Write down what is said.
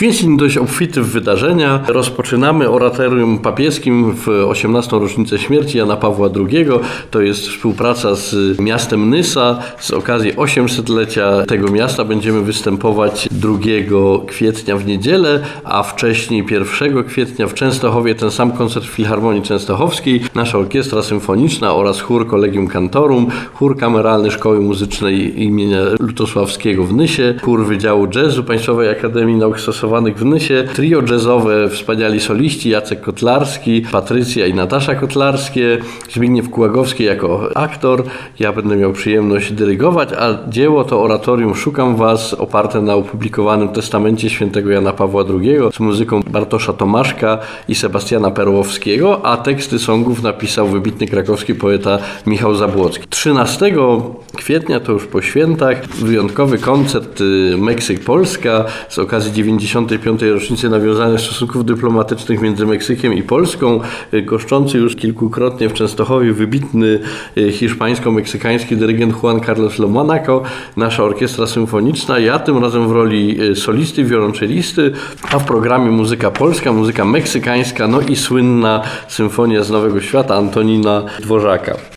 Kwiecień dość obfity w wydarzenia. Rozpoczynamy oratorium papieskim w 18. rocznicę śmierci Jana Pawła II. To jest współpraca z miastem Nysa. Z okazji 800-lecia tego miasta będziemy występować 2 kwietnia w niedzielę, a wcześniej 1 kwietnia w Częstochowie ten sam koncert w Filharmonii Częstochowskiej. Nasza orkiestra symfoniczna oraz chór Collegium Cantorum, chór kameralny Szkoły Muzycznej imienia Lutosławskiego w Nysie, chór Wydziału Jazzu Państwowej Akademii Nauk Stosowanych w Nysie, trio jazzowe, wspaniali soliści Jacek Kotlarski, Patrycja i Natasza Kotlarskie, Zbigniew Kułagowski jako aktor. Ja będę miał przyjemność dyrygować, a dzieło to oratorium Szukam Was, oparte na opublikowanym testamencie świętego Jana Pawła II z muzyką Bartosza Tomaszka i Sebastiana Perłowskiego, a teksty songów napisał wybitny krakowski poeta Michał Zabłocki. 13 kwietnia, to już po świętach, wyjątkowy koncert Meksyk-Polska z okazji 95. rocznicy nawiązanych stosunków dyplomatycznych między Meksykiem i Polską. Goszczący już kilkukrotnie w Częstochowie wybitny hiszpańsko-meksykański dyrygent Juan Carlos Lomanaco, nasza orkiestra symfoniczna, ja tym razem w roli solisty, wiolonczelisty, a w programie muzyka polska, muzyka meksykańska, no i słynna symfonia z Nowego Świata Antonina Dworzaka.